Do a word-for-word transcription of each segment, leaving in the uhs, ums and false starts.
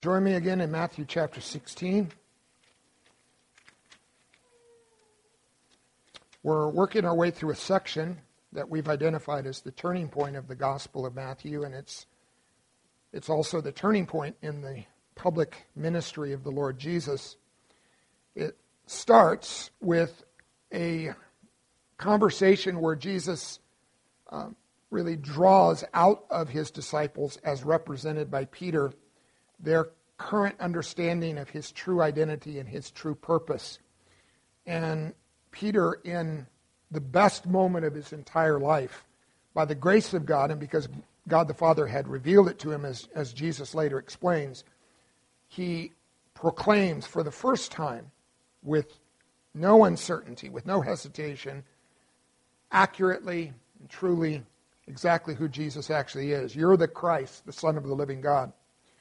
Join me again in Matthew chapter sixteen. We're working our way through a section that we've identified as the turning point of the Gospel of Matthew, and it's it's also the turning point in the public ministry of the Lord Jesus. It starts with a conversation where Jesus uh, really draws out of his disciples, as represented by Peter, their current understanding of his true identity and his true purpose. And Peter, in the best moment of his entire life, by the grace of God and because God the Father had revealed it to him, as, as Jesus later explains, he proclaims for the first time, with no uncertainty, with no hesitation, accurately and truly exactly who Jesus actually is. You're the Christ, the Son of the living God.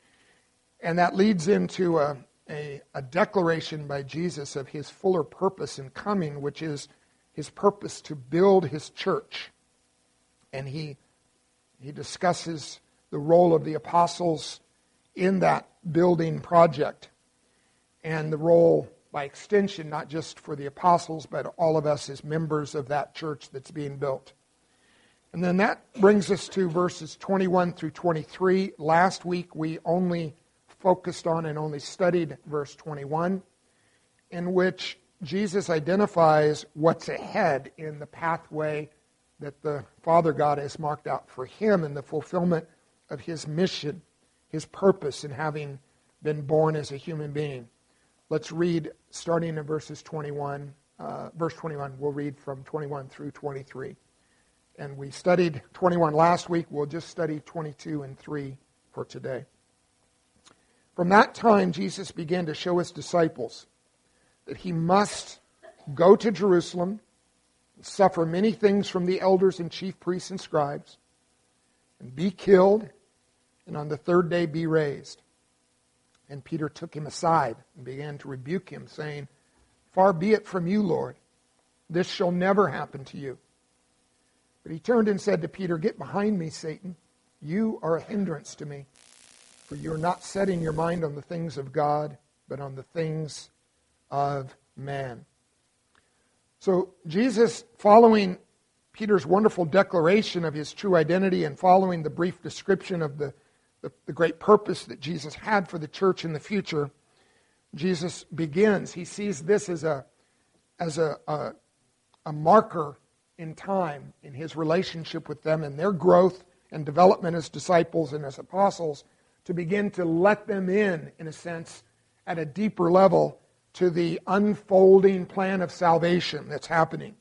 And that leads into a, a, a declaration by Jesus of his fuller purpose in coming, which is his purpose to build his church. And he, he discusses the role of the apostles in that building project, and the role, by extension, not just for the apostles, but all of us as members of that church that's being built. And then that brings us to verses twenty-one through twenty-three. Last week we only focused on and only studied verse twenty-one, in which Jesus identifies what's ahead in the pathway that the Father God has marked out for him in the fulfillment of his mission, his purpose in having been born as a human being. Let's read, starting in verses twenty-one, uh, verse twenty-one. We'll read from twenty-one through twenty-three. And we studied twenty-one last week. We'll just study twenty-two and three for today. From that time, Jesus began to show his disciples that he must go to Jerusalem, suffer many things from the elders and chief priests and scribes, and be killed, and on the third day be raised. And Peter took him aside and began to rebuke him, saying, "Far be it from you, Lord. This shall never happen to you." But he turned and said to Peter, "Get behind me, Satan. You are a hindrance to me. For you are not setting your mind on the things of God, but on the things of man." So Jesus, following Peter's wonderful declaration of his true identity and following the brief description of the, the, the great purpose that Jesus had for the church in the future, Jesus begins. He sees this as a, as a, a, a marker in time in his relationship with them and their growth and development as disciples and as apostles, to begin to let them in, in a sense, at a deeper level to the unfolding plan of salvation that's happening.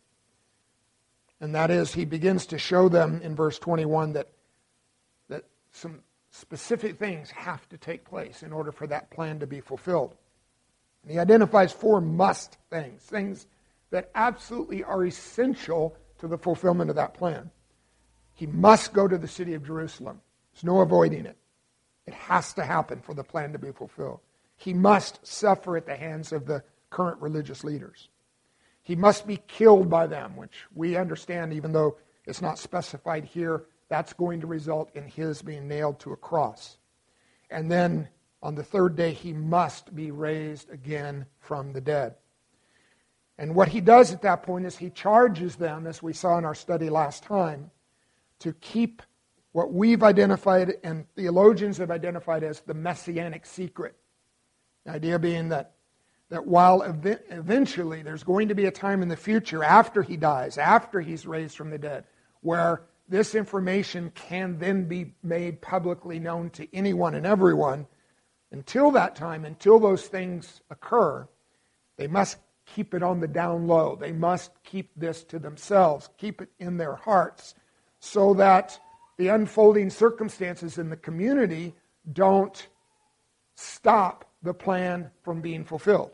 And that is, he begins to show them in verse twenty-one that, that some specific things have to take place in order for that plan to be fulfilled. And he identifies four must things, things that absolutely are essential to the fulfillment of that plan. He must go to the city of Jerusalem. There's no avoiding it. It has to happen for the plan to be fulfilled. He must suffer at the hands of the current religious leaders. He must be killed by them, which we understand, even though it's not specified here, that's going to result in his being nailed to a cross. And then on the third day, he must be raised again from the dead. And what he does at that point is he charges them, as we saw in our study last time, to keep what we've identified and theologians have identified as the messianic secret. The idea being that, that while ev- eventually there's going to be a time in the future after he dies, after he's raised from the dead, where this information can then be made publicly known to anyone and everyone, until that time, until those things occur, they must keep it on the down low. They must keep this to themselves, keep it in their hearts, so that the unfolding circumstances in the community don't stop the plan from being fulfilled.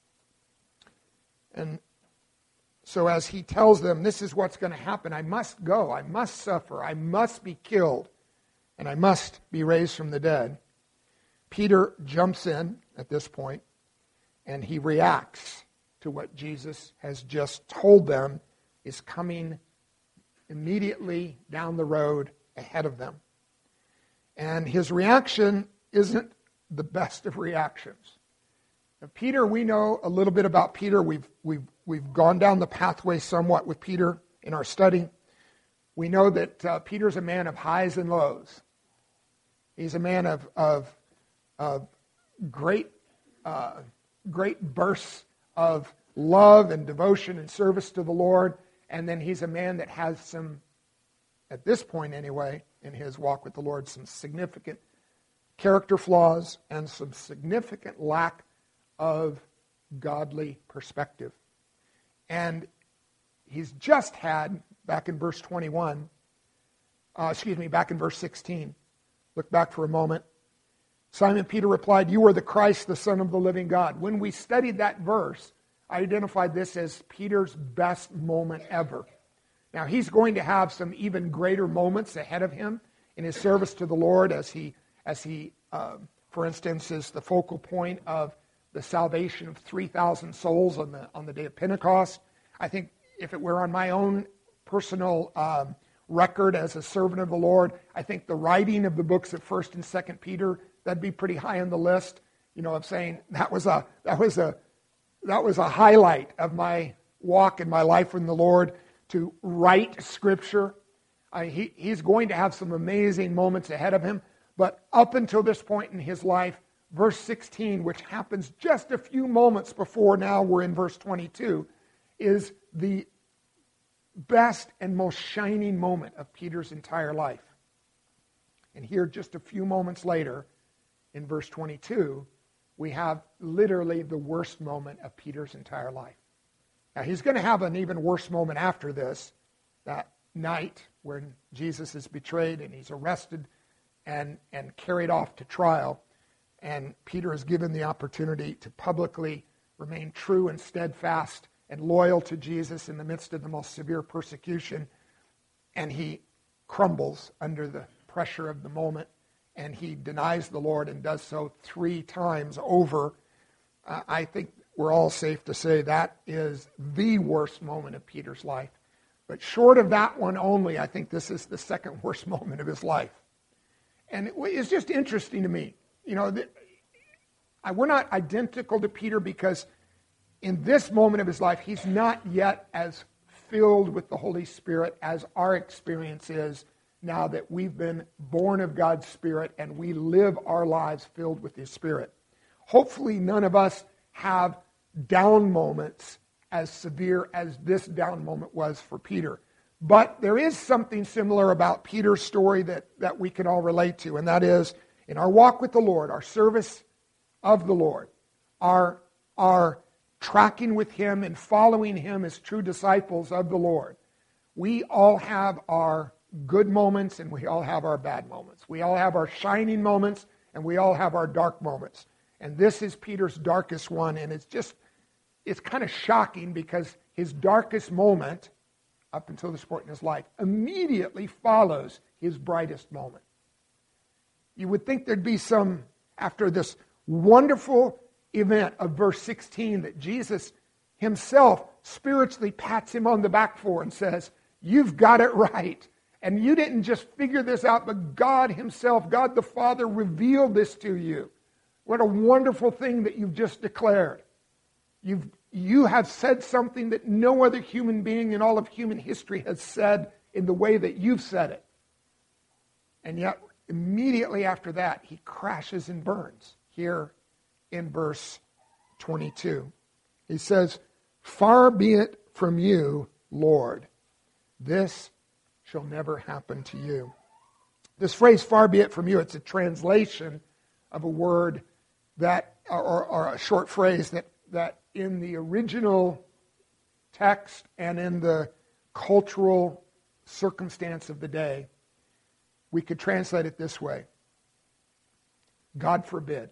And so as he tells them, this is what's going to happen. I must go. I must suffer. I must be killed. And I must be raised from the dead. Peter jumps in at this point, and he reacts to what Jesus has just told them is coming immediately down the road ahead of them. And his reaction isn't the best of reactions. Now, Peter, we know a little bit about Peter. We've, we've, we've gone down the pathway somewhat with Peter in our study. We know that uh, Peter's a man of highs and lows. He's a man of, of, of great, uh, great bursts of love and devotion and service to the Lord. And then he's a man that has some, at this point anyway, in his walk with the Lord, some significant character flaws and some significant lack of godly perspective. And he's just had, back in verse twenty-one, uh, excuse me, back in verse sixteen, look back for a moment. Simon Peter replied, "You are the Christ, the Son of the living God." When we studied that verse, I identified this as Peter's best moment ever. Now, he's going to have some even greater moments ahead of him in his service to the Lord as he, as he uh, for instance, is the focal point of the salvation of three thousand souls on the, on the day of Pentecost. I think if it were on my own personal um, record as a servant of the Lord, I think the writing of the books of First and Second Peter, that'd be pretty high on the list. You know, of saying that was a that was a that was a highlight of my walk and my life in the Lord, to write Scripture. I, he, he's going to have some amazing moments ahead of him, but up until this point in his life, verse sixteen, which happens just a few moments before now we're in verse twenty-two, is the best and most shining moment of Peter's entire life. And here, just a few moments later, in verse twenty-two, we have literally the worst moment of Peter's entire life. Now, he's going to have an even worse moment after this, that night when Jesus is betrayed and he's arrested and, and carried off to trial. And Peter is given the opportunity to publicly remain true and steadfast and loyal to Jesus in the midst of the most severe persecution. And he crumbles under the pressure of the moment, and he denies the Lord and does so three times over. Uh, I think we're all safe to say that is the worst moment of Peter's life. But short of that one only, I think this is the second worst moment of his life. And it, it's just interesting to me. You know, that I, we're not identical to Peter because in this moment of his life, he's not yet as filled with the Holy Spirit as our experience is now that we've been born of God's Spirit and we live our lives filled with His Spirit. Hopefully none of us have down moments as severe as this down moment was for Peter. But there is something similar about Peter's story that, that we can all relate to, and that is in our walk with the Lord, our service of the Lord, our, our tracking with Him and following Him as true disciples of the Lord, we all have our good moments and we all have our bad moments. We all have our shining moments and we all have our dark moments. And this is Peter's darkest one, and it's just, it's kind of shocking because his darkest moment up until this point in his life immediately follows his brightest moment. You would think there'd be some, after this wonderful event of verse sixteen that Jesus Himself spiritually pats him on the back for and says, "You've got it right. And you didn't just figure this out, but God Himself, God the Father, revealed this to you. What a wonderful thing that you've just declared. You've, you have said something that no other human being in all of human history has said in the way that you've said it." And yet, immediately after that, he crashes and burns here in verse twenty-two. He says, "Far be it from you, Lord. This shall never happen to you." This phrase, "far be it from you," it's a translation of a word that, or, or a short phrase that, that in the original text and in the cultural circumstance of the day, we could translate it this way: God forbid.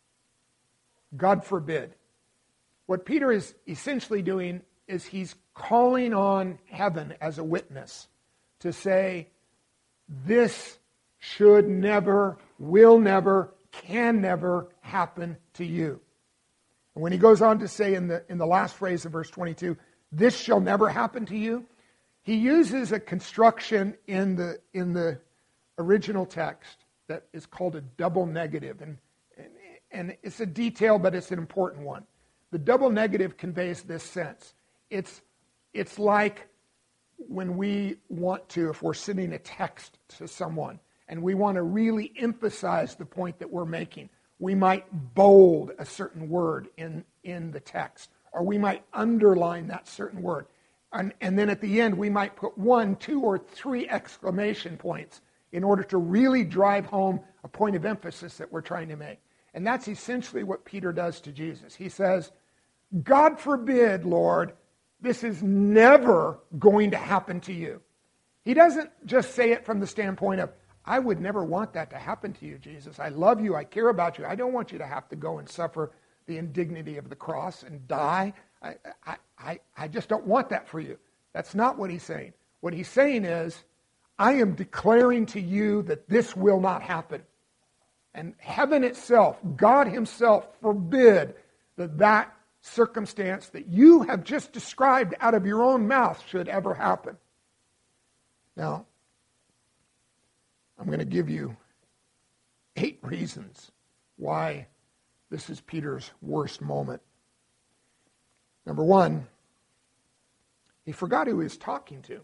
God forbid. What Peter is essentially doing is he's calling on heaven as a witness to say, this should never, will never, can never happen to you. And when he goes on to say in the in the last phrase of verse twenty-two, "This shall never happen to you," he uses a construction in the in the original text that is called a double negative. And, and, and it's a detail, but it's an important one. The double negative conveys this sense. It's, it's like when we want to, if we're sending a text to someone, and we want to really emphasize the point that we're making, we might bold a certain word in, in the text, or we might underline that certain word. And, and then at the end, we might put one, two, or three exclamation points in order to really drive home a point of emphasis that we're trying to make. And that's essentially what Peter does to Jesus. He says, God forbid, Lord, this is never going to happen to you. He doesn't just say it from the standpoint of, I would never want that to happen to you, Jesus. I love you. I care about you. I don't want you to have to go and suffer the indignity of the cross and die. I, I, I, I just don't want that for you. That's not what he's saying. What he's saying is, I am declaring to you that this will not happen. And heaven itself, God himself, forbid that that circumstance that you have just described out of your own mouth should ever happen. Now, I'm going to give you eight reasons why this is Peter's worst moment. Number one, he forgot who he was talking to.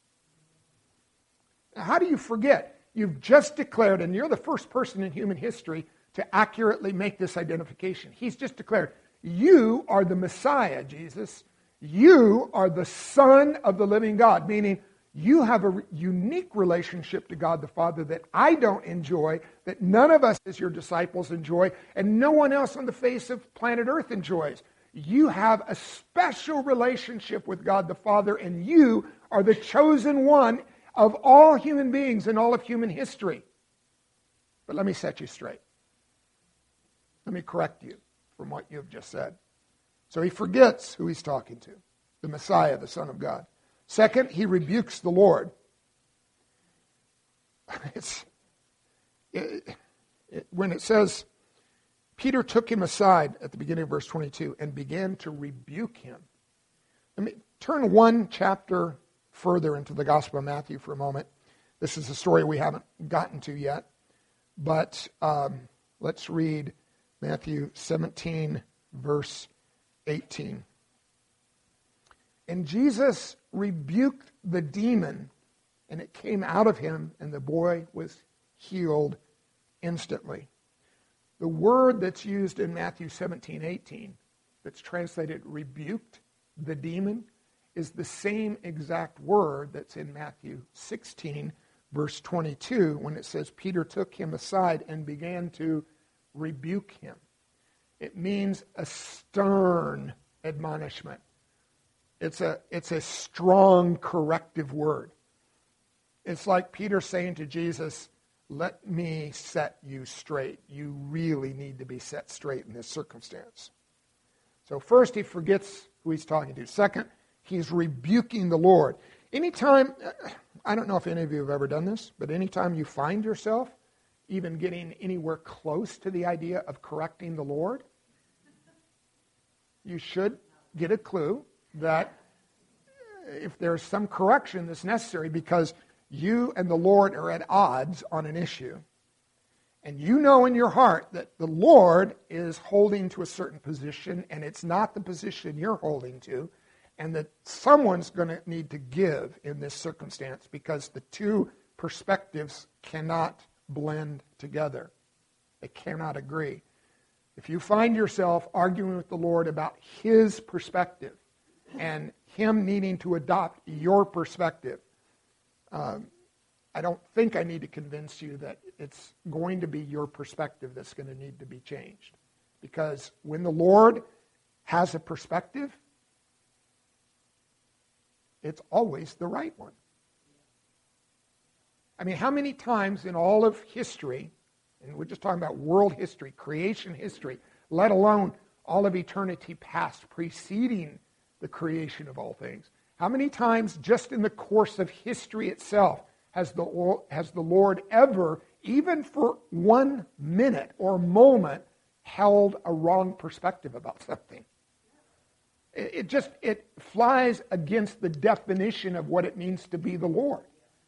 Now, how do you forget? You've just declared, and you're the first person in human history to accurately make this identification. He's just declared, you are the Messiah, Jesus. You are the Son of the living God, meaning you have a unique relationship to God the Father that I don't enjoy, that none of us as your disciples enjoy, and no one else on the face of planet Earth enjoys. You have a special relationship with God the Father, and you are the chosen one of all human beings in all of human history. But let me set you straight. Let me correct you from what you have just said. So he forgets who he's talking to, the Messiah, the Son of God. Second, he rebukes the Lord. It's, it, it, when it says, Peter took him aside at the beginning of verse twenty-two and began to rebuke him. Let me turn one chapter further into the Gospel of Matthew for a moment. This is a story we haven't gotten to yet, but um, let's read Matthew seventeen, verse eighteen. And Jesus rebuked the demon, and it came out of him, and the boy was healed instantly. The word that's used in Matthew seventeen, eighteen, that's translated rebuked the demon, is the same exact word that's in Matthew sixteen, verse twenty-two, when it says, Peter took him aside and began to rebuke him. It means a stern admonishment. It's a, it's a strong corrective word. It's like Peter saying to Jesus, let me set you straight. You really need to be set straight in this circumstance. So first, he forgets who he's talking to. Second, he's rebuking the Lord. Anytime, I don't know if any of you have ever done this, but anytime you find yourself even getting anywhere close to the idea of correcting the Lord, you should get a clue that if there's some correction that's necessary because you and the Lord are at odds on an issue, and you know in your heart that the Lord is holding to a certain position and it's not the position you're holding to, and that someone's going to need to give in this circumstance because the two perspectives cannot blend together. They cannot agree. If you find yourself arguing with the Lord about his perspective and him needing to adopt your perspective, um, I don't think I need to convince you that it's going to be your perspective that's going to need to be changed. Because when the Lord has a perspective, it's always the right one. I mean, how many times in all of history, and we're just talking about world history, creation history, let alone all of eternity past preceding the creation of all things, how many times just in the course of history itself has the, has the Lord ever, even for one minute or moment, held a wrong perspective about something? It, it just, it flies against the definition of what it means to be the Lord.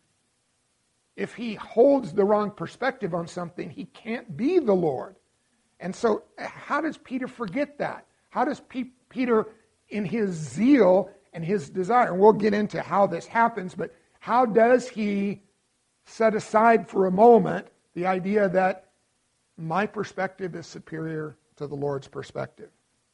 If he holds the wrong perspective on something, he can't be the Lord. And so how does Peter forget that? How does P- Peter, in his zeal and his desire, and we'll get into how this happens, but how does he set aside for a moment the idea that my perspective is superior to the Lord's perspective?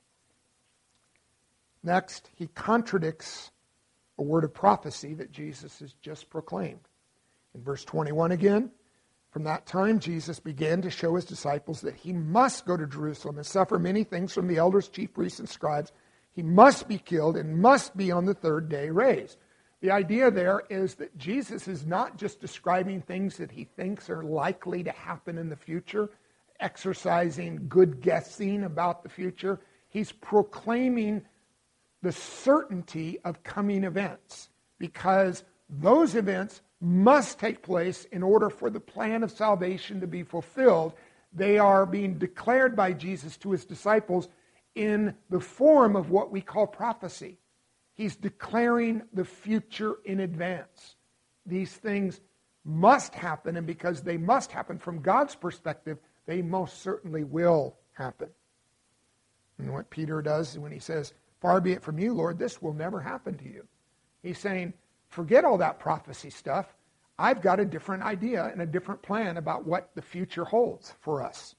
Next, he contradicts a word of prophecy that Jesus has just proclaimed. In verse twenty-one again, from that time Jesus began to show his disciples that he must go to Jerusalem and suffer many things from the elders, chief priests, and scribes. He must be killed and must be on the third day raised. The idea there is that Jesus is not just describing things that he thinks are likely to happen in the future, exercising good guessing about the future. He's proclaiming the certainty of coming events, because those events must take place in order for the plan of salvation to be fulfilled. They are being declared by Jesus to his disciples in the form of what we call prophecy. He's declaring the future in advance. These things must happen, and because they must happen from God's perspective, they most certainly will happen. And what Peter does when he says, "Far be it from you, Lord, this will never happen to you." He's saying, forget all that prophecy stuff. I've got a different idea and a different plan about what the future holds for us.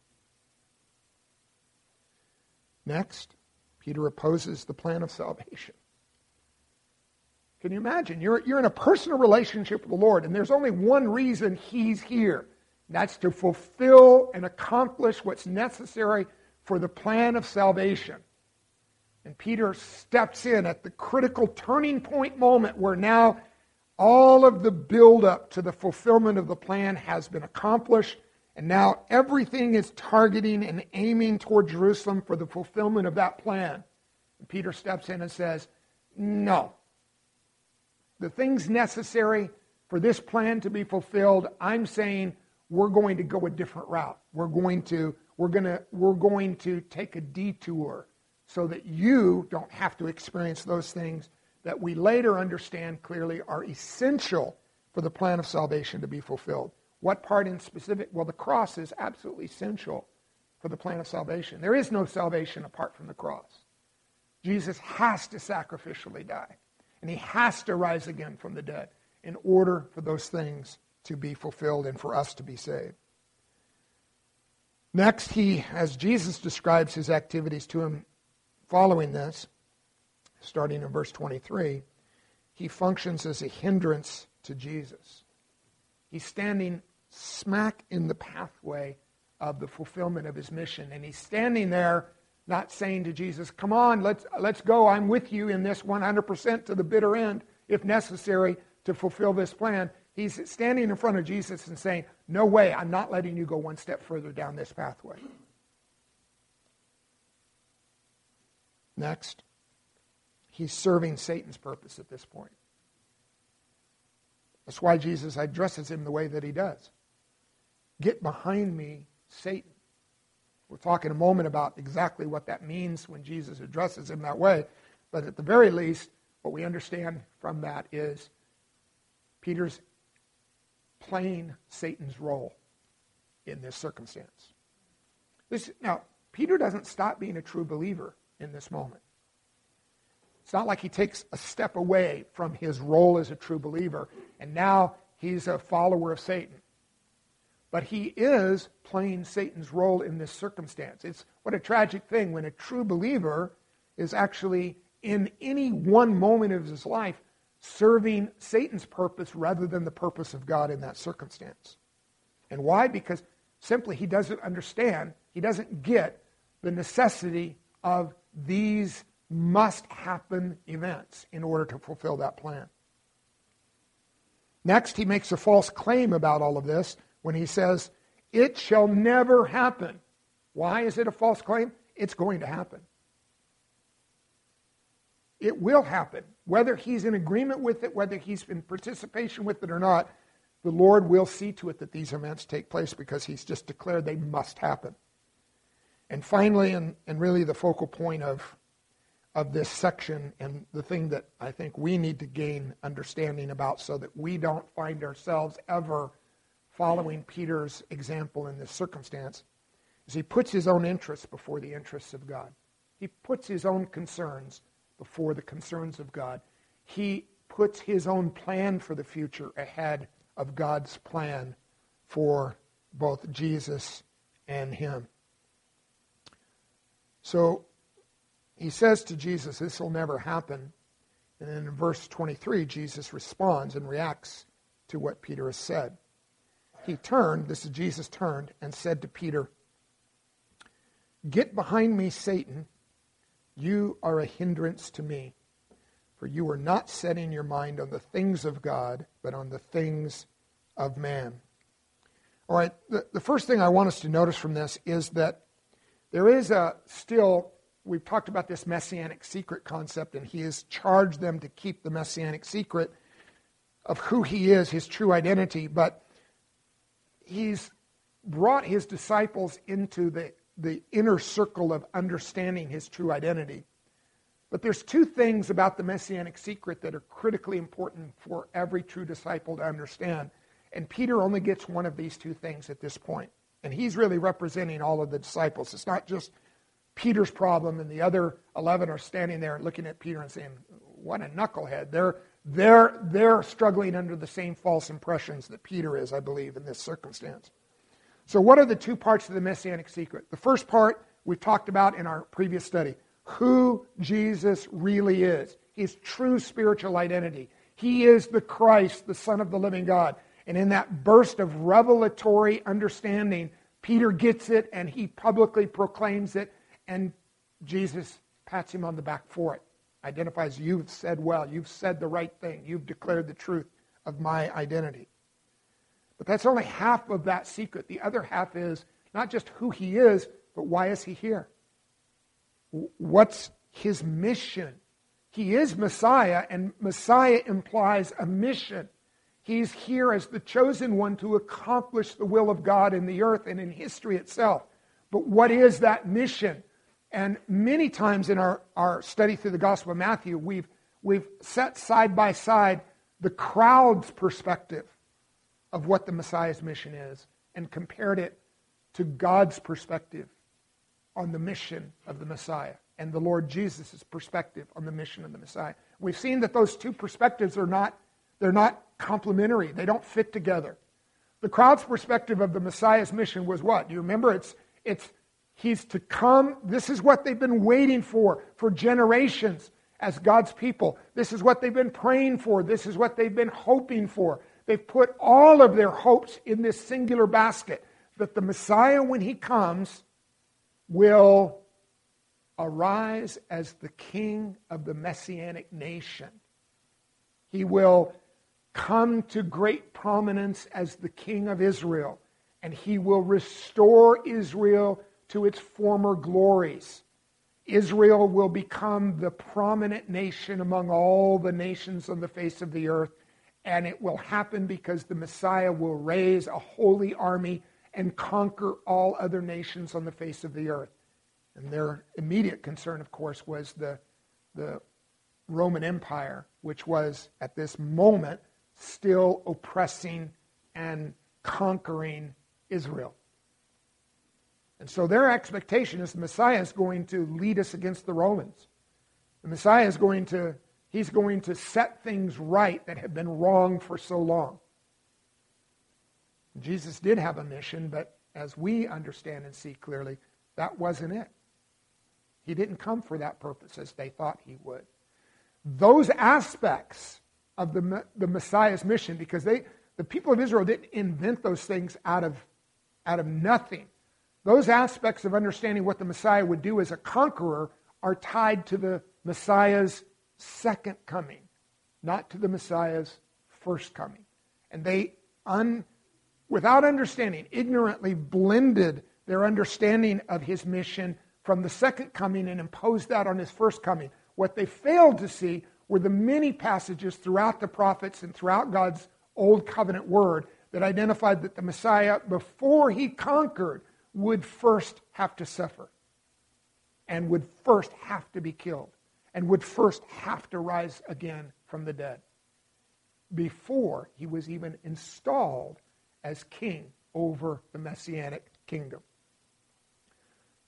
Next, Peter opposes the plan of salvation. Can you imagine? You're, you're in a personal relationship with the Lord, and there's only one reason he's here. That's to fulfill and accomplish what's necessary for the plan of salvation. And Peter steps in at the critical turning point moment where now all of the buildup to the fulfillment of the plan has been accomplished, and now everything is targeting and aiming toward Jerusalem for the fulfillment of that plan. And Peter steps in and says, no. The things necessary for this plan to be fulfilled, I'm saying we're going to go a different route. We're going to, we're going to, we're going to take a detour so that you don't have to experience those things that we later understand clearly are essential for the plan of salvation to be fulfilled. What part in specific? Well, the cross is absolutely essential for the plan of salvation. There is no salvation apart from the cross. Jesus has to sacrificially die, and he has to rise again from the dead in order for those things to be fulfilled and for us to be saved. Next, he, as Jesus describes his activities to him following this, starting in verse twenty-three, he functions as a hindrance to Jesus. He's standing smack in the pathway of the fulfillment of his mission. And he's standing there not saying to Jesus, come on, let's, let's go. I'm with you in this one hundred percent to the bitter end, if necessary, to fulfill this plan. He's standing in front of Jesus and saying, no way, I'm not letting you go one step further down this pathway. Next, he's serving Satan's purpose at this point. That's why Jesus addresses him the way that he does. Get behind me, Satan. We'll talk in a moment about exactly what that means when Jesus addresses him that way. But at the very least, what we understand from that is Peter's playing Satan's role in this circumstance. This, now, Peter doesn't stop being a true believer in this moment. It's not like he takes a step away from his role as a true believer, and now he's a follower of Satan. But he is playing Satan's role in this circumstance. It's what a tragic thing when a true believer is actually, in any one moment of his life, serving Satan's purpose rather than the purpose of God in that circumstance. And why? Because simply he doesn't understand, he doesn't get the necessity of these must-happen events in order to fulfill that plan. Next, he makes a false claim about all of this when he says, it shall never happen. Why is it a false claim? It's going to happen. It will happen. Whether he's in agreement with it, whether he's in participation with it or not, the Lord will see to it that these events take place because he's just declared they must happen. And finally, and, and really the focal point of, of this section, and the thing that I think we need to gain understanding about so that we don't find ourselves ever following Peter's example in this circumstance, is he puts his own interests before the interests of God. He puts his own concerns before the concerns of God. He puts his own plan for the future ahead of God's plan for both Jesus and him. So he says to Jesus, this will never happen. And then in verse twenty-three, Jesus responds and reacts to what Peter has said. He turned, this is Jesus turned, and said to Peter, "Get behind me, Satan. You are a hindrance to me, for you are not setting your mind on the things of God, but on the things of man." All right, the, the first thing I want us to notice from this is that there is a still, we've talked about this messianic secret concept, and he has charged them to keep the messianic secret of who he is, his true identity, but he's brought his disciples into the, the inner circle of understanding his true identity. But there's two things about the messianic secret that are critically important for every true disciple to understand. And Peter only gets one of these two things at this point. And he's really representing all of the disciples. It's not just Peter's problem and the other eleven are standing there looking at Peter and saying, what a knucklehead. They're, they're, they're struggling under the same false impressions that Peter is, I believe, in this circumstance. So what are the two parts of the messianic secret? The first part we talked about in our previous study. Who Jesus really is. His true spiritual identity. He is the Christ, the Son of the living God. And in that burst of revelatory understanding, Peter gets it and he publicly proclaims it, and Jesus pats him on the back for it. Identifies, you've said well, you've said the right thing, you've declared the truth of my identity. But that's only half of that secret. The other half is not just who he is, but why is he here? What's his mission? He is Messiah, and Messiah implies a mission. He's here as the chosen one to accomplish the will of God in the earth and in history itself. But what is that mission? And many times in our, our study through the Gospel of Matthew, we've, we've set side by side the crowd's perspective of what the Messiah's mission is and compared it to God's perspective on the mission of the Messiah and the Lord Jesus' perspective on the mission of the Messiah. We've seen that those two perspectives are not, they're not complementary. They don't fit together. The crowd's perspective of the Messiah's mission was what? Do you remember? It's, it's he's to come. This is what they've been waiting for for generations as God's people. This is what they've been praying for. This is what they've been hoping for. They've put all of their hopes in this singular basket, that the Messiah, when he comes, will arise as the king of the Messianic nation. He will come to great prominence as the king of Israel, and he will restore Israel to its former glories. Israel will become the prominent nation among all the nations on the face of the earth, and it will happen because the Messiah will raise a holy army and conquer all other nations on the face of the earth. And their immediate concern, of course, was the, the Roman Empire, which was at this moment still oppressing and conquering Israel. And so their expectation is the Messiah is going to lead us against the Romans. The Messiah is going to, he's going to set things right that have been wrong for so long. Jesus did have a mission, but as we understand and see clearly, that wasn't it. He didn't come for that purpose as they thought he would. Those aspects of the, the Messiah's mission, because they, the people of Israel didn't invent those things out of, out of nothing. Those aspects of understanding what the Messiah would do as a conqueror are tied to the Messiah's second coming, not to the Messiah's first coming. And they, un, without understanding, ignorantly blended their understanding of his mission from the second coming and imposed that on his first coming. What they failed to see were the many passages throughout the prophets and throughout God's Old Covenant Word that identified that the Messiah, before he conquered, would first have to suffer and would first have to be killed and would first have to rise again from the dead before he was even installed as king over the Messianic kingdom.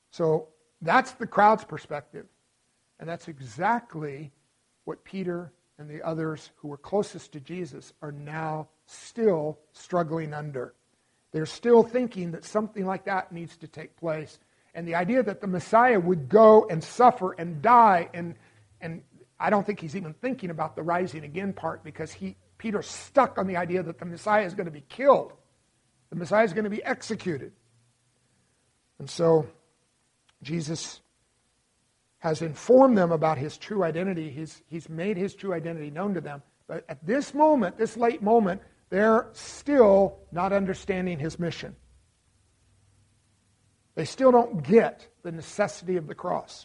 So that's the crowd's perspective. And that's exactly what Peter and the others who were closest to Jesus are now still struggling under. They're still thinking that something like that needs to take place. And the idea that the Messiah would go and suffer and die, and and I don't think he's even thinking about the rising again part, because he Peter's stuck on the idea that the Messiah is going to be killed. The Messiah is going to be executed. And so Jesus has informed them about his true identity. He's, he's made his true identity known to them. But at this moment, this late moment, they're still not understanding his mission. They still don't get the necessity of the cross.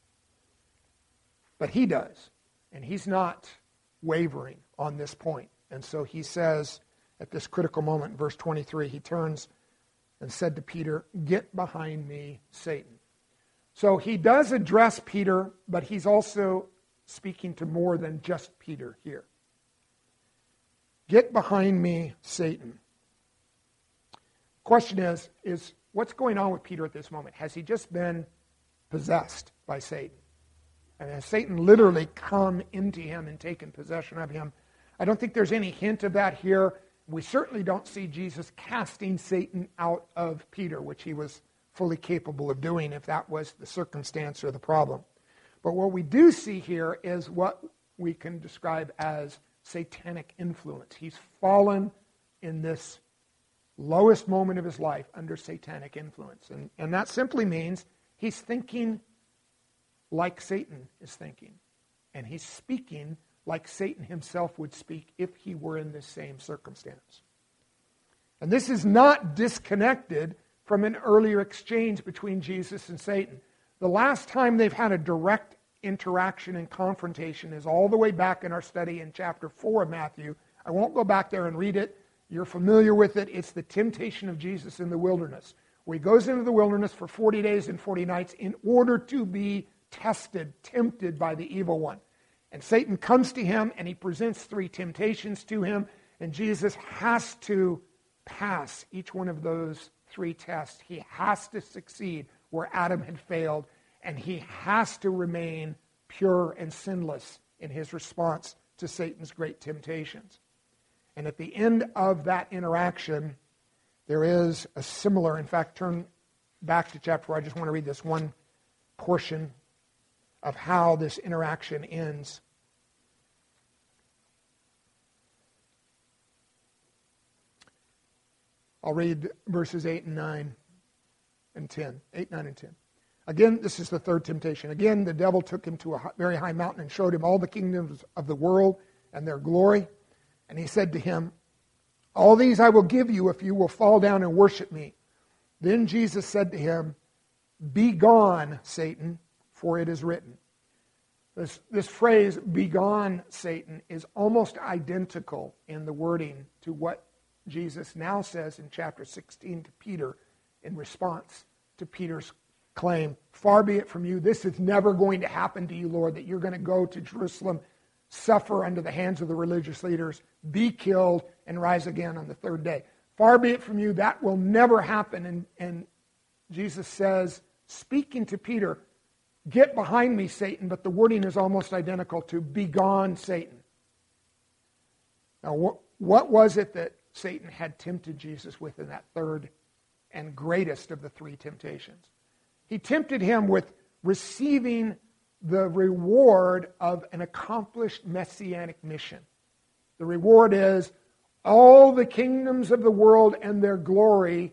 But he does. And he's not wavering on this point. And so he says, at this critical moment, in verse twenty-three, he turns and said to Peter, "Get behind me, Satan." So he does address Peter, but he's also speaking to more than just Peter here. "Get behind me, Satan." Question is, is what's going on with Peter at this moment? Has he just been possessed by Satan? And has Satan literally come into him and taken possession of him? I don't think there's any hint of that here. We certainly don't see Jesus casting Satan out of Peter, which he was fully capable of doing if that was the circumstance or the problem. But what we do see here is what we can describe as satanic influence. He's fallen in this lowest moment of his life under satanic influence. And, and that simply means he's thinking like Satan is thinking. And he's speaking like Satan himself would speak if he were in this same circumstance. And this is not disconnected from an earlier exchange between Jesus and Satan. The last time they've had a direct interaction and confrontation is all the way back in our study in chapter four of Matthew. I won't go back there and read it. You're familiar with it. It's the temptation of Jesus in the wilderness, where he goes into the wilderness for forty days and forty nights in order to be tested, tempted by the evil one. And Satan comes to him and he presents three temptations to him, and Jesus has to pass each one of those three tests. He has to succeed where Adam had failed, and he has to remain pure and sinless in his response to Satan's great temptations. And at the end of that interaction, there is a similar, in fact, turn back to chapter four. I just want to read this one portion of how this interaction ends. I'll read verses eight and nine and ten. eight, nine, and ten. Again, this is the third temptation. Again, the devil took him to a very high mountain and showed him all the kingdoms of the world and their glory. And he said to him, "All these I will give you if you will fall down and worship me." Then Jesus said to him, "Be gone, Satan, for it is written." This, this phrase, "Be gone, Satan," is almost identical in the wording to what Jesus now says in chapter sixteen to Peter in response to Peter's claim, "Far be it from you, this is never going to happen to you, Lord, that you're going to go to Jerusalem, suffer under the hands of the religious leaders, be killed, and rise again on the third day. Far be it from you, that will never happen." And, and Jesus says, speaking to Peter, "Get behind me, Satan," but the wording is almost identical to "Be gone, Satan." Now, what, what was it that Satan had tempted Jesus with in that third and greatest of the three temptations? He tempted him with receiving the reward of an accomplished messianic mission. The reward is all the kingdoms of the world and their glory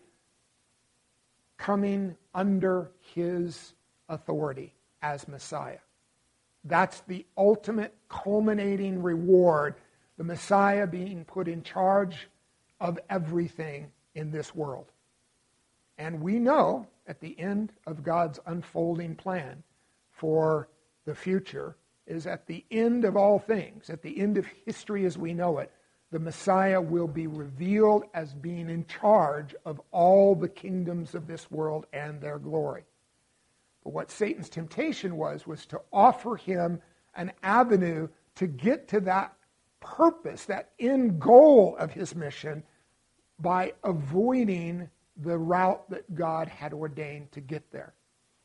coming under his authority as Messiah. That's the ultimate culminating reward, the Messiah being put in charge of everything in this world. And we know at the end of God's unfolding plan for the future is at the end of all things, at the end of history as we know it, the Messiah will be revealed as being in charge of all the kingdoms of this world and their glory. But what Satan's temptation was, was to offer him an avenue to get to that purpose, that end goal of his mission, by avoiding the route that God had ordained to get there.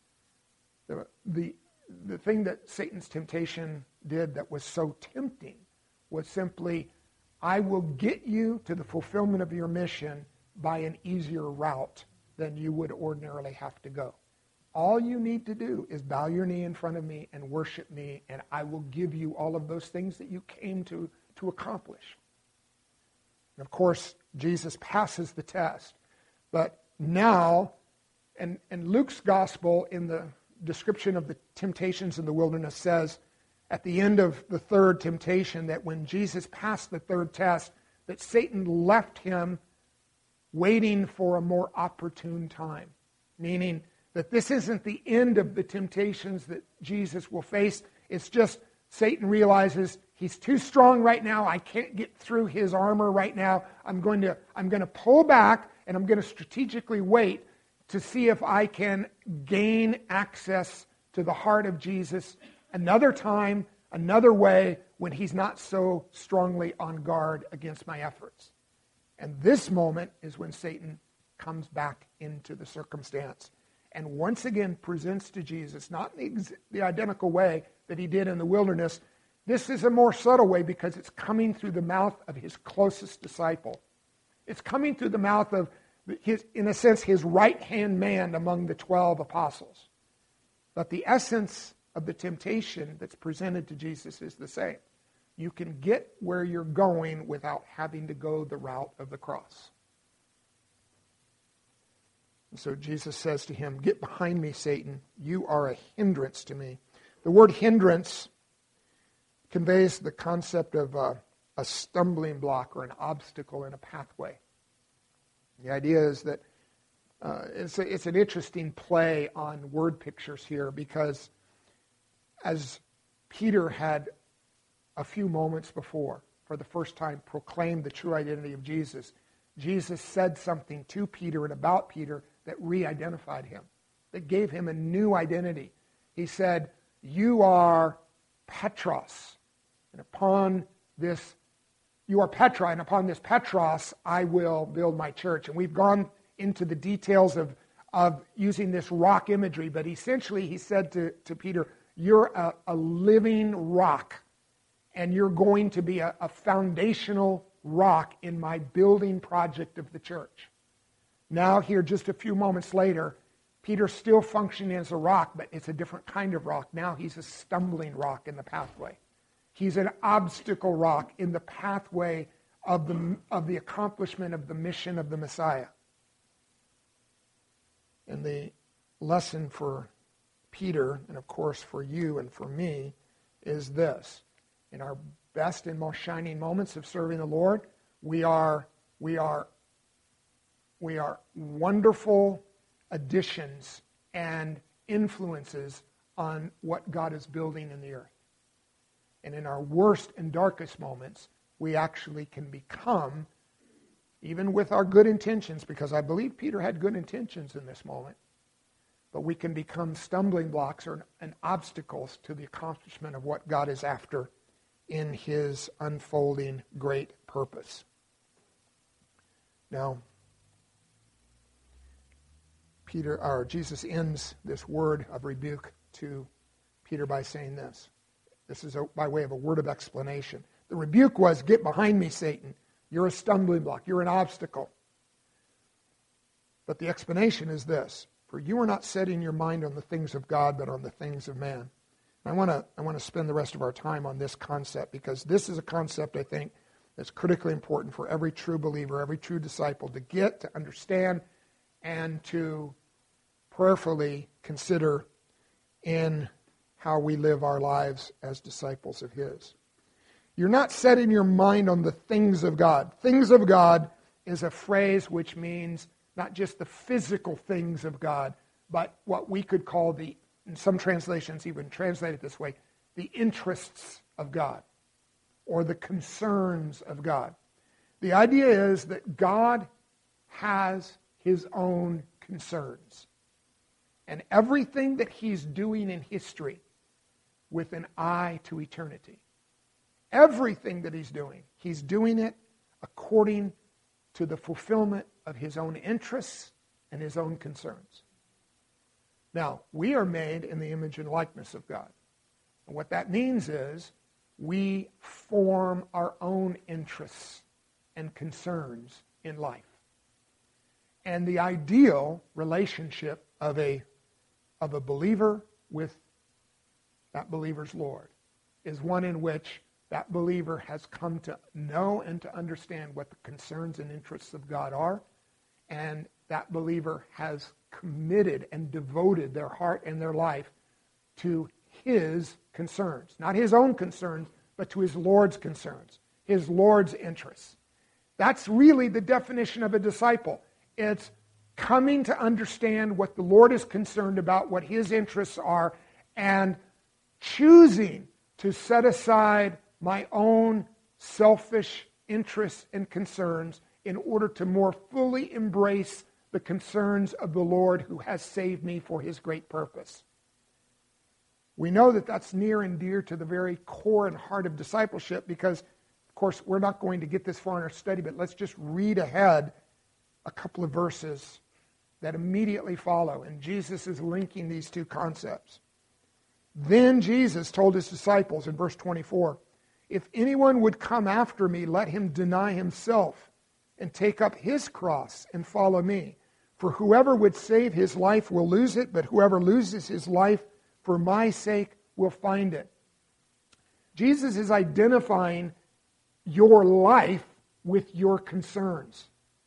The, the, the thing that Satan's temptation did that was so tempting was simply, I will get you to the fulfillment of your mission by an easier route than you would ordinarily have to go. All you need to do is bow your knee in front of me and worship me, and I will give you all of those things that you came to, to accomplish. And of course, Jesus passes the test. But now, and, and Luke's gospel in the description of the temptations in the wilderness says, at the end of the third temptation, that when Jesus passed the third test, that Satan left him waiting for a more opportune time. Meaning that this isn't the end of the temptations that Jesus will face. It's just Satan realizes he's too strong right now. I can't get through his armor right now. I'm going to, I'm going to pull back, and I'm going to strategically wait to see if I can gain access to the heart of Jesus another time, another way, when he's not so strongly on guard against my efforts. And this moment is when Satan comes back into the circumstance and once again presents to Jesus, not in the, the identical way that he did in the wilderness. This is a more subtle way because it's coming through the mouth of his closest disciple. It's coming through the mouth of, his, in a sense, his right-hand man among the twelve apostles. But the essence of the temptation that's presented to Jesus is the same. You can get where you're going without having to go the route of the cross. And so Jesus says to him, "Get behind me, Satan. You are a hindrance to me." The word hindrance conveys the concept of a, a stumbling block or an obstacle in a pathway. The idea is that uh, it's, a, it's an interesting play on word pictures here, because as Peter had a few moments before, for the first time, proclaimed the true identity of Jesus, Jesus said something to Peter and about Peter that re-identified him, that gave him a new identity. He said, "You are Petros, and upon this, you are Petra, and upon this Petros I will build my church." And we've gone into the details of, of using this rock imagery, but essentially he said to, to Peter, "You're a, a living rock, and you're going to be a, a foundational rock in my building project of the church." Now here, just a few moments later, Peter's still functioning as a rock, but it's a different kind of rock. Now he's a stumbling rock in the pathway. He's an obstacle rock in the pathway of the, of the accomplishment of the mission of the Messiah. And the lesson for Peter, and of course for you and for me, is this. In our best and most shining moments of serving the Lord, we are, we are, we are wonderful additions and influences on what God is building in the earth. And in our worst and darkest moments, we actually can become, even with our good intentions, because I believe Peter had good intentions in this moment, but we can become stumbling blocks or and obstacles to the accomplishment of what God is after in his unfolding great purpose. Now, Peter, or Jesus ends this word of rebuke to Peter by saying this. This is a, by way of a word of explanation. The rebuke was, "Get behind me, Satan. You're a stumbling block. You're an obstacle." But the explanation is this: "For you are not setting your mind on the things of God, but on the things of man." I want to I want to spend the rest of our time on this concept, because this is a concept, I think, that's critically important for every true believer, every true disciple to get, to understand, and to prayerfully consider in how we live our lives as disciples of his. You're not setting your mind on the things of God. Things of God is a phrase which means not just the physical things of God, but what we could call the, in some translations even translate it this way, the interests of God or the concerns of God. The idea is that God has his own concerns. And everything that he's doing in history with an eye to eternity. Everything that he's doing, he's doing it according to the fulfillment of his own interests and his own concerns. Now, we are made in the image and likeness of God. And what that means is we form our own interests and concerns in life. And the ideal relationship of a, of a believer with that believer's Lord is one in which that believer has come to know and to understand what the concerns and interests of God are, and that believer has committed and devoted their heart and their life to his concerns. Not his own concerns, but to his Lord's concerns, his Lord's interests. That's really the definition of a disciple. It's coming to understand what the Lord is concerned about, what his interests are, and choosing to set aside my own selfish interests and concerns in order to more fully embrace the concerns of the Lord who has saved me for his great purpose. We know that that's near and dear to the very core and heart of discipleship because, of course, we're not going to get this far in our study, but let's just read ahead a couple of verses that immediately follow. And Jesus is linking these two concepts. Then Jesus told his disciples in verse twenty-four, "If anyone would come after me, let him deny himself and take up his cross and follow me. For whoever would save his life will lose it, but whoever loses his life for my sake will find it." Jesus is identifying your life with your concerns.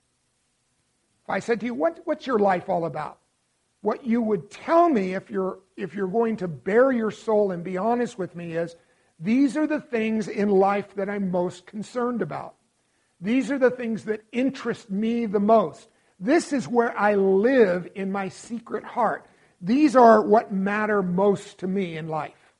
If I said to you, what, what's your life all about? What you would tell me if you're, if you're going to bare your soul and be honest with me is, these are the things in life that I'm most concerned about. These are the things that interest me the most. This is where I live in my secret heart. These are what matter most to me in life.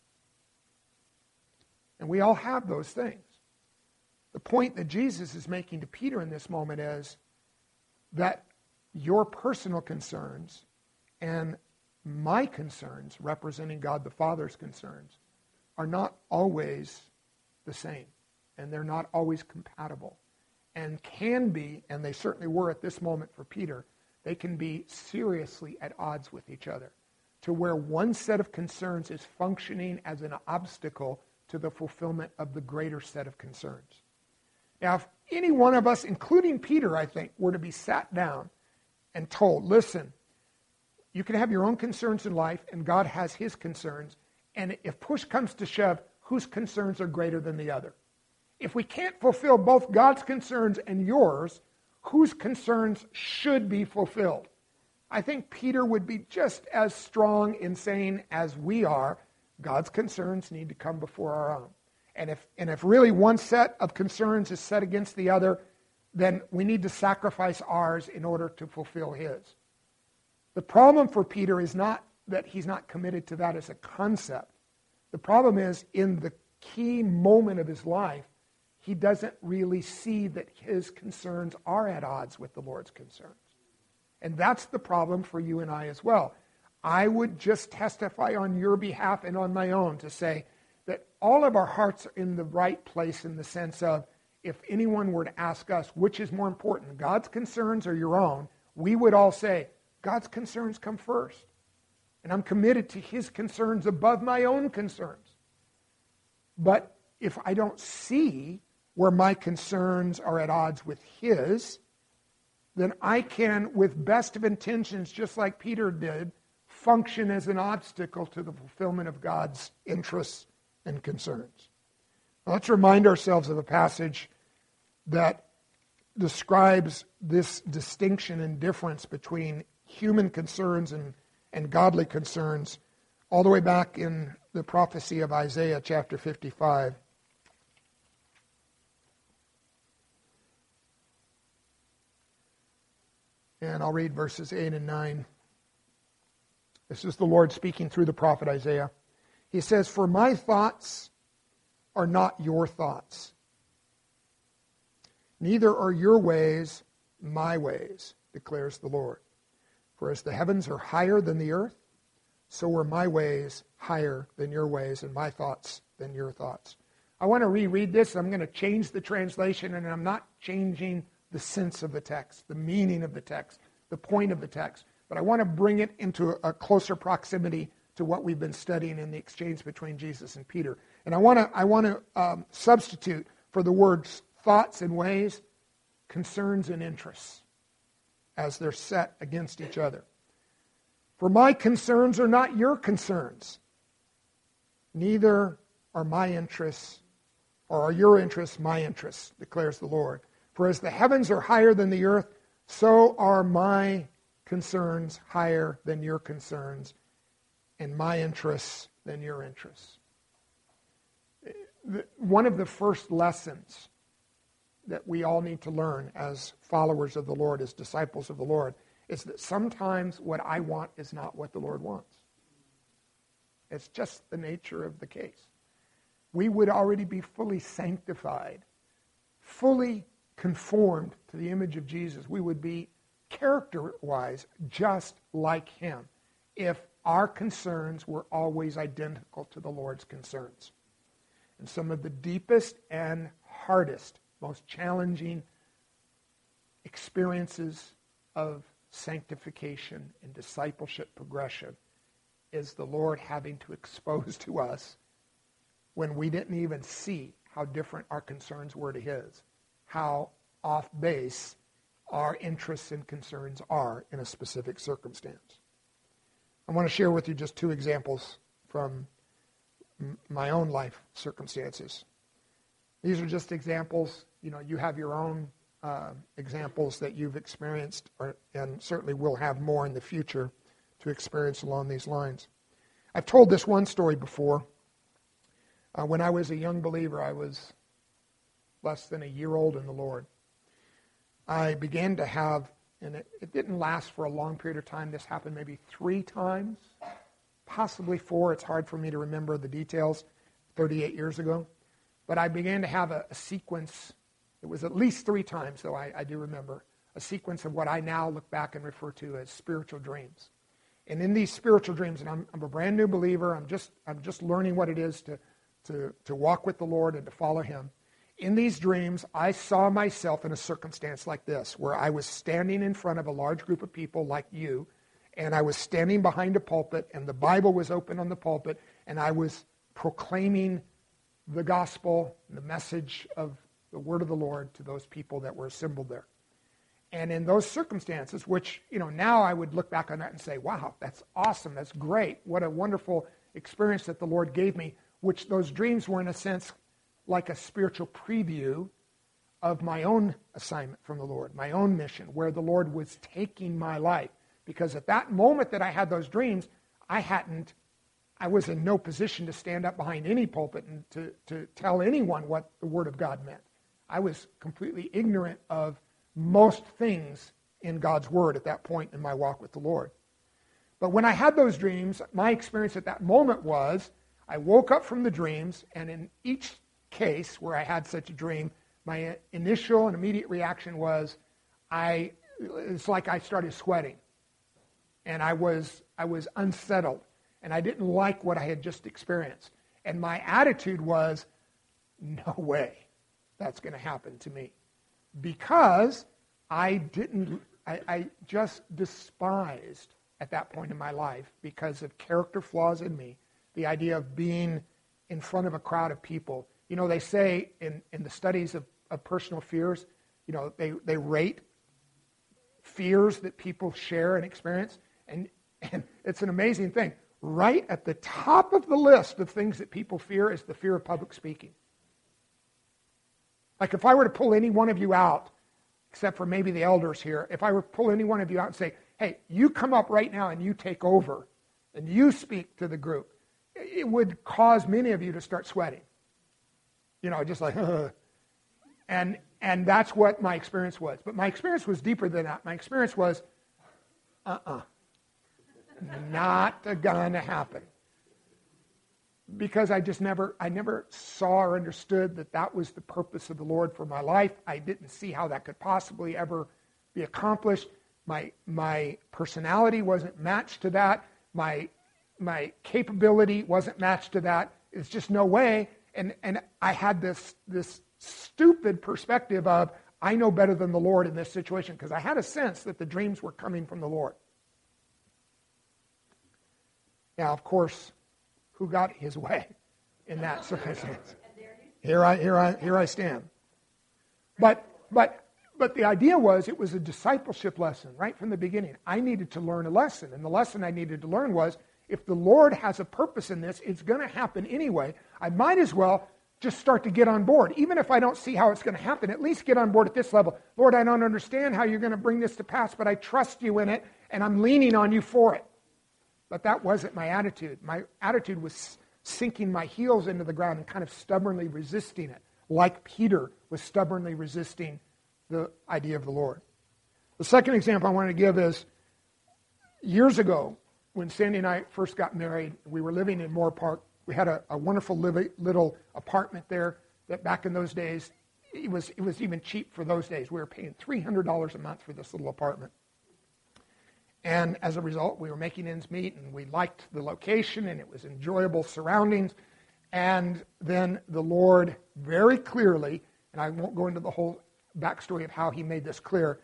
And we all have those things. The point that Jesus is making to Peter in this moment is that your personal concerns and my concerns, representing God the Father's concerns, are not always the same. And they're not always compatible. And can be, and they certainly were at this moment for Peter, they can be seriously at odds with each other, to where one set of concerns is functioning as an obstacle to the fulfillment of the greater set of concerns. Now, if any one of us, including Peter, I think, were to be sat down and told, listen, you can have your own concerns in life, and God has his concerns, and if push comes to shove, whose concerns are greater than the other? If we can't fulfill both God's concerns and yours, whose concerns should be fulfilled? I think Peter would be just as strong in saying as we are, God's concerns need to come before our own. And if, and if really one set of concerns is set against the other, then we need to sacrifice ours in order to fulfill his. The problem for Peter is not that he's not committed to that as a concept. The problem is in the key moment of his life, he doesn't really see that his concerns are at odds with the Lord's concerns. And that's the problem for you and I as well. I would just testify on your behalf and on my own to say that all of our hearts are in the right place in the sense of if anyone were to ask us which is more important, God's concerns or your own, we would all say, God's concerns come first. And I'm committed to his concerns above my own concerns. But if I don't see where my concerns are at odds with his, then I can, with best of intentions, just like Peter did, function as an obstacle to the fulfillment of God's interests and concerns. Now, let's remind ourselves of a passage that describes this distinction and difference between human concerns and, and godly concerns, all the way back in the prophecy of Isaiah chapter fifty-five. And I'll read verses eight and nine. This is the Lord speaking through the prophet Isaiah. He says, "For my thoughts are not your thoughts, neither are your ways my ways, declares the Lord. For as the heavens are higher than the earth, so are my ways higher than your ways, and my thoughts than your thoughts." I want to reread this. I'm going to change the translation, and I'm not changing the sense of the text, the meaning of the text, the point of the text. But I want to bring it into a closer proximity to what we've been studying in the exchange between Jesus and Peter. And I want to I want to um, substitute for the words thoughts and ways, concerns and interests, as they're set against each other. For my concerns are not your concerns, neither are my interests, or are your interests my interests, declares the Lord. For as the heavens are higher than the earth, so are my concerns higher than your concerns, and my interests than your interests. One of the first lessons that we all need to learn as followers of the Lord, as disciples of the Lord, is that sometimes what I want is not what the Lord wants. It's just the nature of the case. We would already be fully sanctified, fully conformed to the image of Jesus. We would be character-wise just like him if our concerns were always identical to the Lord's concerns. And some of the deepest and hardest, most challenging experiences of sanctification and discipleship progression is the Lord having to expose to us, when we didn't even see how different our concerns were to his, how off base our interests and concerns are in a specific circumstance. I want to share with you just two examples from m- my own life circumstances. These are just examples. You know, you have your own uh, examples that you've experienced, or, and certainly will have more in the future to experience along these lines. I've told this one story before. Uh, when I was a young believer, I was less than a year old in the Lord. I began to have, and it, it didn't last for a long period of time. This happened maybe three times, possibly four. It's hard for me to remember the details, thirty-eight years ago. But I began to have a, a sequence. It was at least three times, though I, I do remember, a sequence of what I now look back and refer to as spiritual dreams. And in these spiritual dreams, and I'm, I'm a brand new believer, I'm just I'm just learning what it is to, to, to walk with the Lord and to follow him. In these dreams, I saw myself in a circumstance like this, where I was standing in front of a large group of people like you, and I was standing behind a pulpit, and the Bible was open on the pulpit, and I was proclaiming the gospel, the message of the word of the Lord to those people that were assembled there. And in those circumstances, which, you know, now I would look back on that and say, wow, that's awesome, that's great, what a wonderful experience that the Lord gave me, which those dreams were in a sense like a spiritual preview of my own assignment from the Lord, my own mission, where the Lord was taking my life. Because at that moment that I had those dreams, I hadn't, I was in no position to stand up behind any pulpit and to, to tell anyone what the Word of God meant. I was completely ignorant of most things in God's Word at that point in my walk with the Lord. But when I had those dreams, my experience at that moment was, I woke up from the dreams, and in each case where I had such a dream, my initial and immediate reaction was, I it's like I started sweating, and I was I was unsettled, and I didn't like what I had just experienced. And my attitude was, no way that's going to happen to me, because I didn't. I, I just despised at that point in my life, because of character flaws in me, the idea of being in front of a crowd of people. You know, they say in, in the studies of, of personal fears, you know, they, they rate fears that people share and experience. And, and it's an amazing thing. Right at the top of the list of things that people fear is the fear of public speaking. Like if I were to pull any one of you out, except for maybe the elders here, if I were to pull any one of you out and say, hey, you come up right now and you take over and you speak to the group, it would cause many of you to start sweating. You know, just like, ugh. and and that's what my experience was. But my experience was deeper than that. My experience was, uh-uh, not gonna happen. Because I just never, I never saw or understood that that was the purpose of the Lord for my life. I didn't see how that could possibly ever be accomplished. My my personality wasn't matched to that. My my capability wasn't matched to that. It's just no way. And and I had this this stupid perspective of, I know better than the Lord in this situation, because I had a sense that the dreams were coming from the Lord. Now, of course, who got his way in that circumstance? Here I, here I, here I stand. But, but, but the idea was it was a discipleship lesson right from the beginning. I needed to learn a lesson, and the lesson I needed to learn was if the Lord has a purpose in this, it's going to happen anyway. I might as well just start to get on board. Even if I don't see how it's going to happen, at least get on board at this level. Lord, I don't understand how you're going to bring this to pass, but I trust you in it, and I'm leaning on you for it. But that wasn't my attitude. My attitude was sinking my heels into the ground and kind of stubbornly resisting it, like Peter was stubbornly resisting the idea of the Lord. The second example I want to give is years ago, when Sandy and I first got married, we were living in Moore Park. We had a, a wonderful li- little apartment there that back in those days, it was, it was even cheap for those days. We were paying three hundred dollars a month for this little apartment. And as a result, we were making ends meet, and we liked the location, and it was enjoyable surroundings. And then the Lord very clearly, and I won't go into the whole backstory of how he made this clear,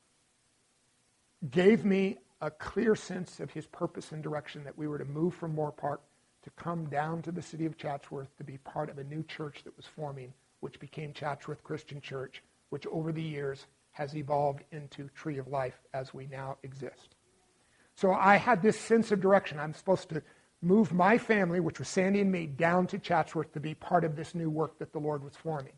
gave me a clear sense of his purpose and direction that we were to move from Moore Park to come down to the city of Chatsworth to be part of a new church that was forming, which became Chatsworth Christian Church, which over the years has evolved into Tree of Life as we now exist. So I had this sense of direction. I'm supposed to move my family, which was Sandy and me, down to Chatsworth to be part of this new work that the Lord was forming.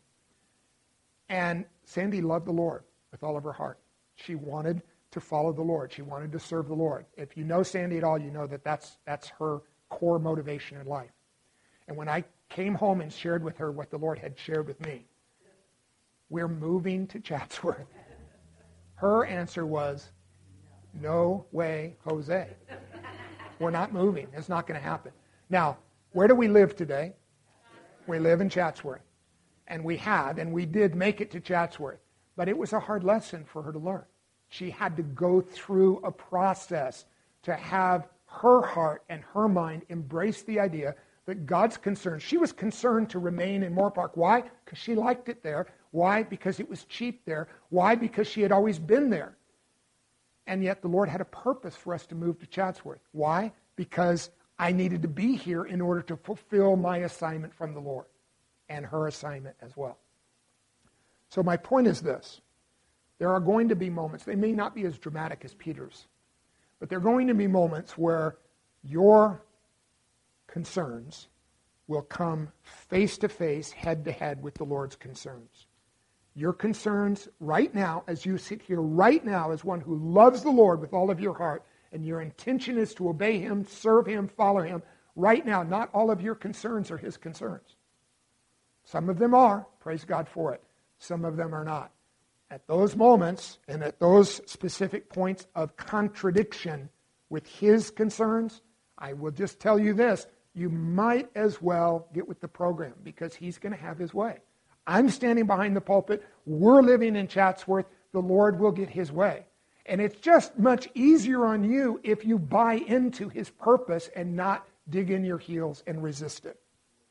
And Sandy loved the Lord with all of her heart. She wanted to follow the Lord. She wanted to serve the Lord. If you know Sandy at all, you know that that's, that's her core motivation in life. And when I came home and shared with her what the Lord had shared with me, we're moving to Chatsworth, her answer was, no way, Jose. We're not moving. It's not going to happen. Now, where do we live today? We live in Chatsworth. And we had, and we did make it to Chatsworth. But it was a hard lesson for her to learn. She had to go through a process to have her heart and her mind embrace the idea that God's concerned. She was concerned to remain in Moore Park. Why? Because she liked it there. Why? Because it was cheap there. Why? Because she had always been there. And yet the Lord had a purpose for us to move to Chatsworth. Why? Because I needed to be here in order to fulfill my assignment from the Lord and her assignment as well. So my point is this. There are going to be moments, they may not be as dramatic as Peter's, but there are going to be moments where your concerns will come face to face, head to head with the Lord's concerns. Your concerns right now, as you sit here right now as one who loves the Lord with all of your heart, and your intention is to obey Him, serve Him, follow Him, right now, not all of your concerns are His concerns. Some of them are, praise God for it. Some of them are not. At those moments and at those specific points of contradiction with His concerns, I will just tell you this, you might as well get with the program because He's going to have His way. I'm standing behind the pulpit. We're living in Chatsworth. The Lord will get His way. And it's just much easier on you if you buy into His purpose and not dig in your heels and resist it.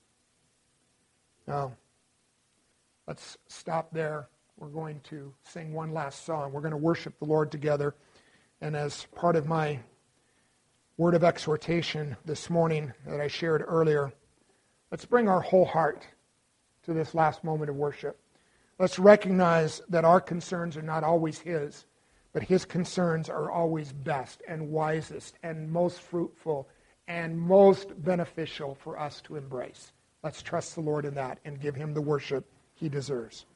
Now, let's stop there. We're going to sing one last song. We're going to worship the Lord together. And as part of my word of exhortation this morning that I shared earlier, let's bring our whole heart to this last moment of worship. Let's recognize that our concerns are not always His, but His concerns are always best and wisest and most fruitful and most beneficial for us to embrace. Let's trust the Lord in that and give Him the worship He deserves.